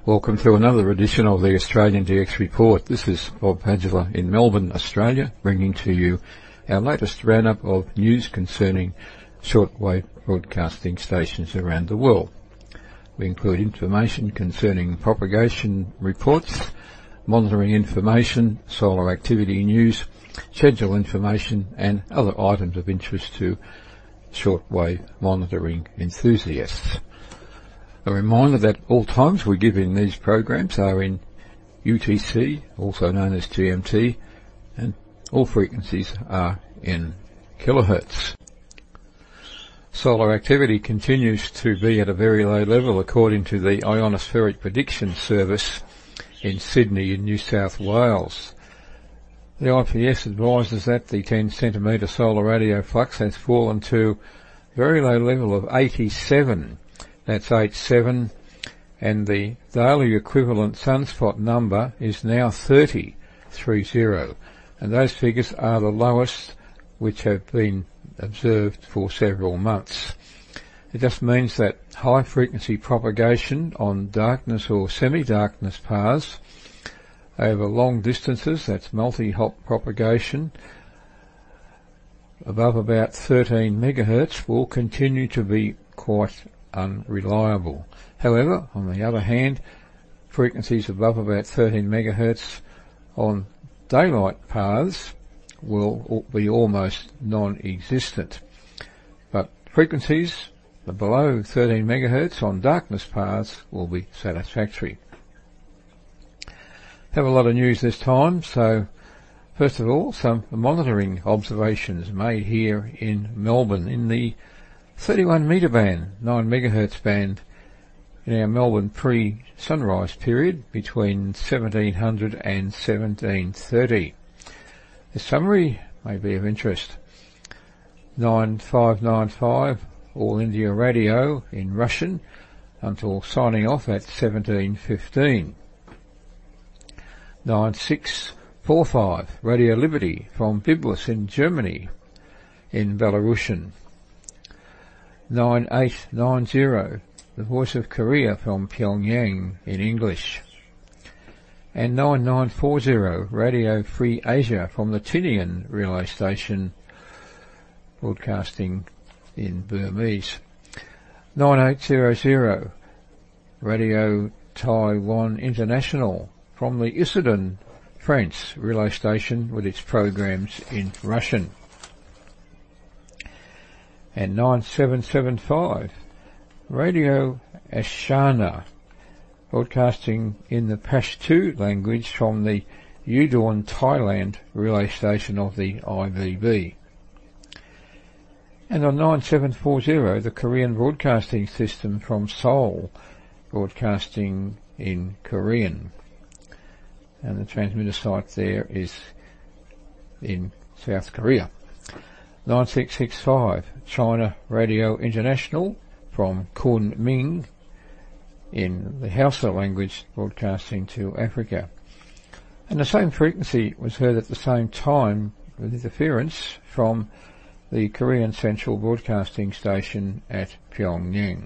Welcome to another edition of the Australian DX Report. This is Bob Padula in Melbourne, Australia, bringing to you our latest roundup of news concerning shortwave broadcasting stations around the world. We include information concerning propagation reports, monitoring information, solar activity news, schedule information and other items of interest to shortwave monitoring enthusiasts. A reminder that all times we give in these programs are in UTC, also known as GMT, and all frequencies are in kilohertz. Solar activity continues to be at a very low level according to the Ionospheric Prediction Service in Sydney in New South Wales. The IPS advises that the 10 centimetre solar radio flux has fallen to a very low level of 87. That's 87, and the daily equivalent sunspot number is now 30, and those figures are the lowest which have been observed for several months. It just means that high frequency propagation on darkness or semi-darkness paths over long distances, that's multi-hop propagation, above about 13 megahertz will continue to be quite unreliable. However, on the other hand, frequencies above about 13 megahertz on daylight paths will be almost non-existent. But frequencies below 13 megahertz on darkness paths will be satisfactory. Have a lot of news this time, so first of all, some monitoring observations made here in Melbourne in the 31 metre band, 9 megahertz band in our Melbourne pre-sunrise period between 1700 and 1730. The summary may be of interest. 9595 All India Radio in Russian until signing off at 1715. 9645 Radio Liberty from Biblis in Germany in Belarusian. 9890 The Voice of Korea from Pyongyang in English. And 9940 Radio Free Asia from the Tinian relay station broadcasting in Burmese. 9800 Radio Taiwan International from the Issoudun, France relay station with its programs in Russian. And 9775 Radio Ashana broadcasting in the Pashto language from the Udon, Thailand relay station of the IVB. And on 9740 the Korean Broadcasting System from Seoul broadcasting in Korean. And the transmitter site there is in South Korea. 9665 China Radio International from Kunming in the Hausa language broadcasting to Africa. And the same frequency was heard at the same time with interference from the Korean Central Broadcasting Station at Pyongyang.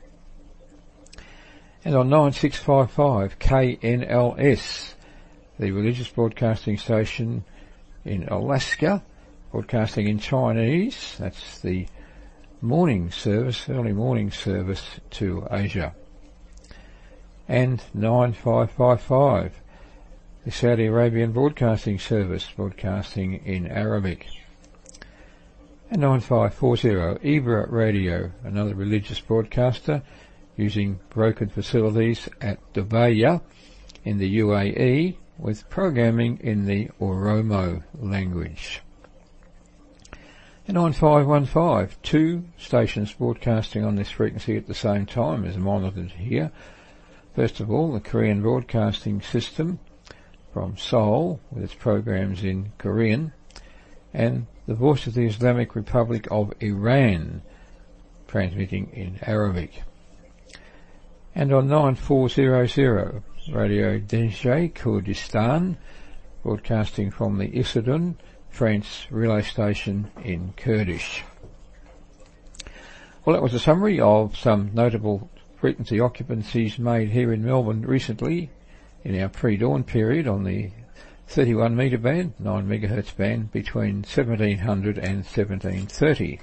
And on 9655 KNLS, the religious broadcasting station in Alaska, broadcasting in Chinese, that's the morning service, early morning service to Asia. And 9555, the Saudi Arabian Broadcasting Service, broadcasting in Arabic. And 9540, Ibra Radio, another religious broadcaster, using brokered facilities at Dubai in the UAE, with programming in the Oromo language. And 9515, two stations broadcasting on this frequency at the same time is monitored here. First of all, the Korean Broadcasting System from Seoul with its programs in Korean, and the Voice of the Islamic Republic of Iran transmitting in Arabic. And on 9400 Radio Denjai Kurdistan broadcasting from the Issoudun, France relay station in Kurdish. Well, that was a summary of some notable frequency occupancies made here in Melbourne recently in our pre-dawn period on the 31 metre band, 9 megahertz band between 1700 and 1730.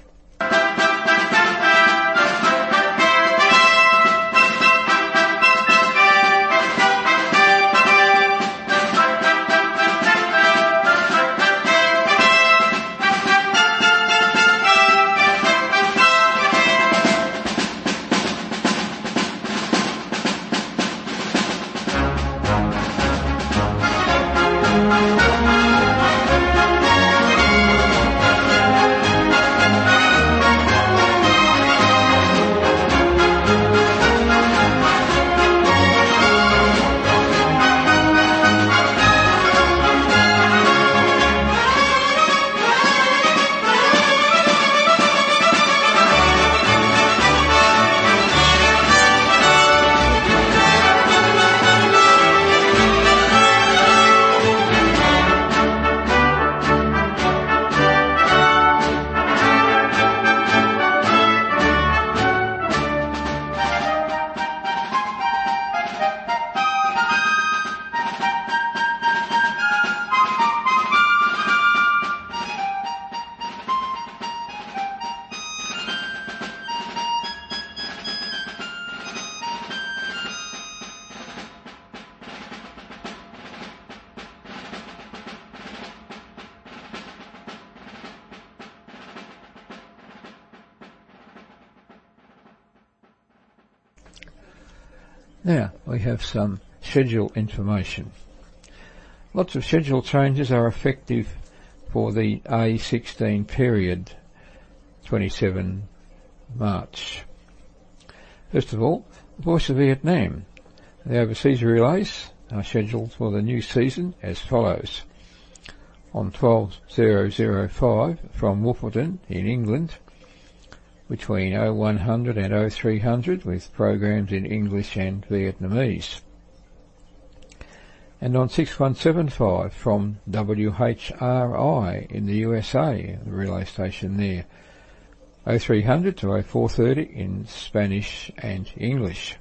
Now, we have some schedule information. Lots of schedule changes are effective for the A16 period, 27 March. First of all, Voice of Vietnam. The overseas relays are scheduled for the new season as follows. On 12:005 from Wolferton in England, between 0100 and 0300 with programs in English and Vietnamese. And on 6175 from WHRI in the USA, the relay station there, 0300 to 0430 in Spanish and English.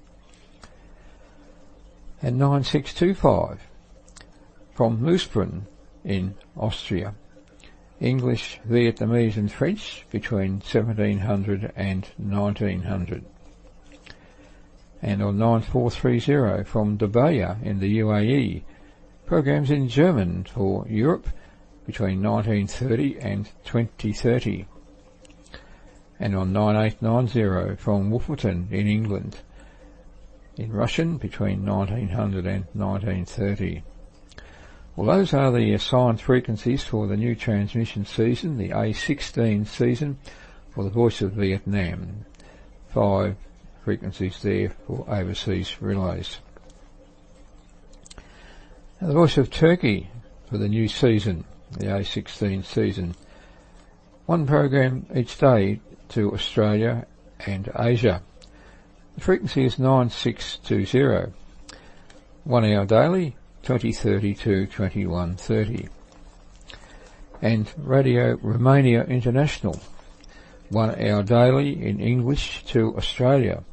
And 9625 from Moosbrunn in Austria, English, Vietnamese and French between 1700 and 1900. And on 9430 from Dubai in the UAE, programs in German for Europe between 1930 and 2030. And on 9890 from Wolferton in England, in Russian between 1900 and 1930. Well, those are the assigned frequencies for the new transmission season, the A16 season, for the Voice of Vietnam. 5 frequencies there for overseas relays. Now, the Voice of Turkey for the new season, the A16 season. 1 program each day to Australia and Asia. The frequency is 9620. 1 hour daily, 2030 to 2130. And Radio Romania International, 1 hour daily in English to Australia,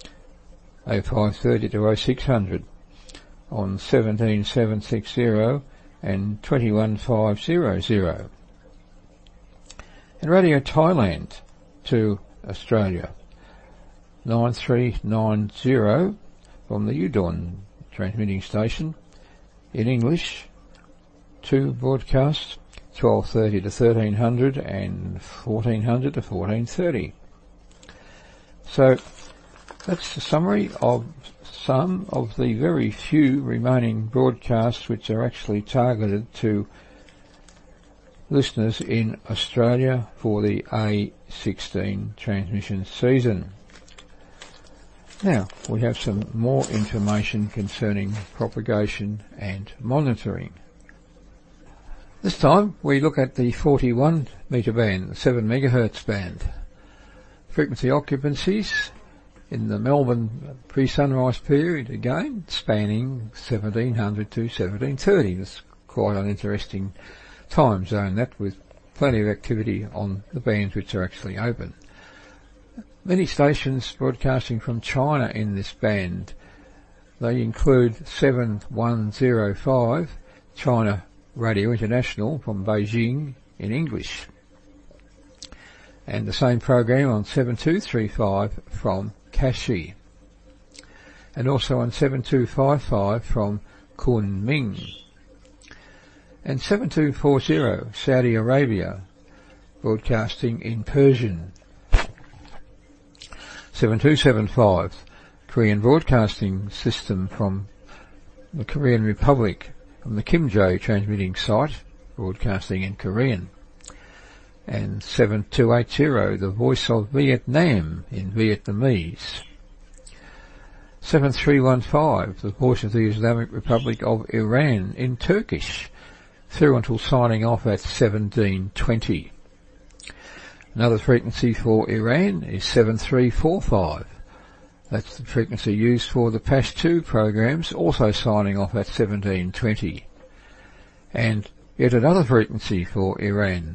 0530 to 0600 on 17760 and 21500. And Radio Thailand to Australia, 9390 from the Udon transmitting station, in English, 2 broadcasts, 1230 to 1300 and 1400 to 1430. So that's the summary of some of the very few remaining broadcasts which are actually targeted to listeners in Australia for the A16 transmission season. Now, we have some more information concerning propagation and monitoring. This time, we look at the 41 metre band, the 7 megahertz band. Frequency occupancies in the Melbourne pre-sunrise period, again, spanning 1700 to 1730. It's quite an interesting time zone, that, with plenty of activity on the bands which are actually open. Many stations broadcasting from China in this band. They include 7105 China Radio International from Beijing in English, and the same program on 7235 from Kashi, and also on 7255 from Kunming, and 7240 Saudi Arabia broadcasting in Persian, 7275 Korean Broadcasting System from the Korean Republic, from the Kimjay transmitting site, broadcasting in Korean, and 7280 The Voice of Vietnam in Vietnamese, 7315 The Voice of the Islamic Republic of Iran in Turkish, through until signing off at 1720. Another frequency for Iran is 7345. That's the frequency used for the Pashto programs, also signing off at 1720. And yet another frequency for Iran,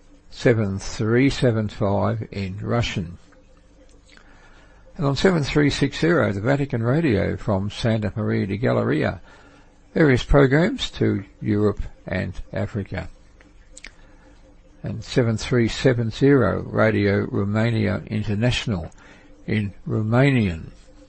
7375 in Russian. And on 7360, the Vatican Radio from Santa Maria de Galleria, various programs to Europe and Africa. And 7370 Radio Romania International in Romanian,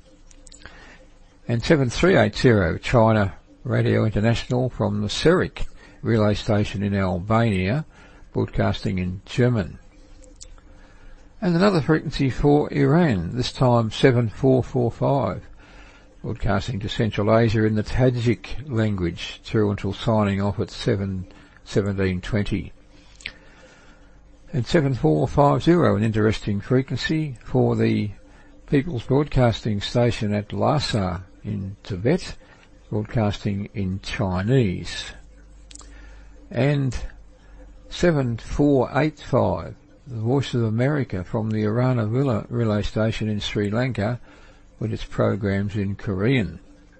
and 7380 China Radio International from the Serik relay station in Albania, broadcasting in German. And another frequency for Iran, this time 7445, broadcasting to Central Asia in the Tajik language through until signing off at 1720. And 7450, an interesting frequency for the People's Broadcasting Station at Lhasa in Tibet, broadcasting in Chinese. And 7485, the Voice of America from the Arana Villa relay station in Sri Lanka, with its programs in Korean.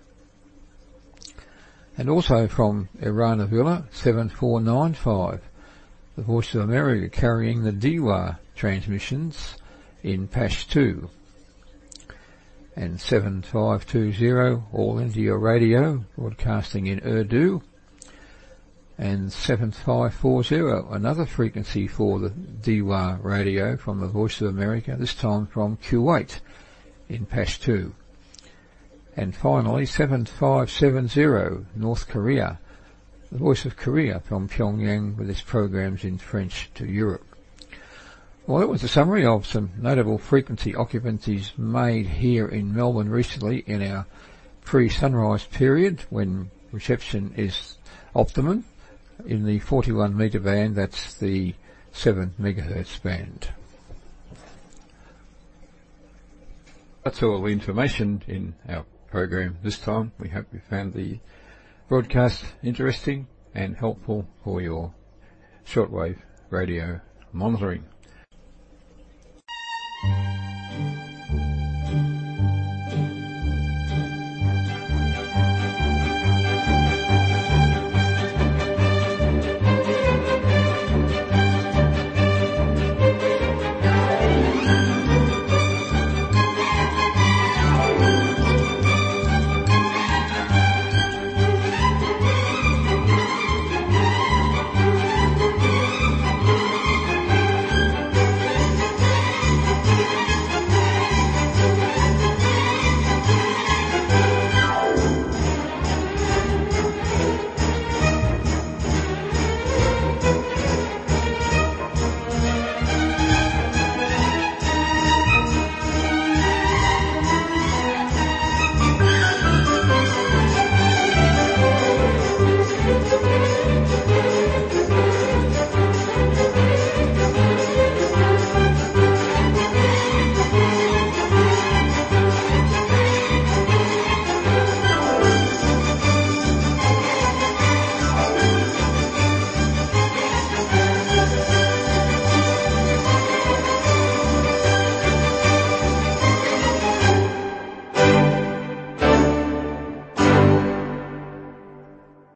And also from Arana Villa, 7495, the Voice of America carrying the Diwa transmissions in Pashto. And 7520 All India Radio, broadcasting in Urdu. And 7540, another frequency for the Diwa radio from the Voice of America, this time from Kuwait in Pashto. And finally 7570 North Korea, the Voice of Korea from Pyongyang, with its programs in French to Europe. Well, that was a summary of some notable frequency occupancies made here in Melbourne recently in our pre-sunrise period, when reception is optimum in the 41 metre band, that's the 7 megahertz band. That's all the information in our program this time. We hope you found the broadcast interesting and helpful for your shortwave radio monitoring.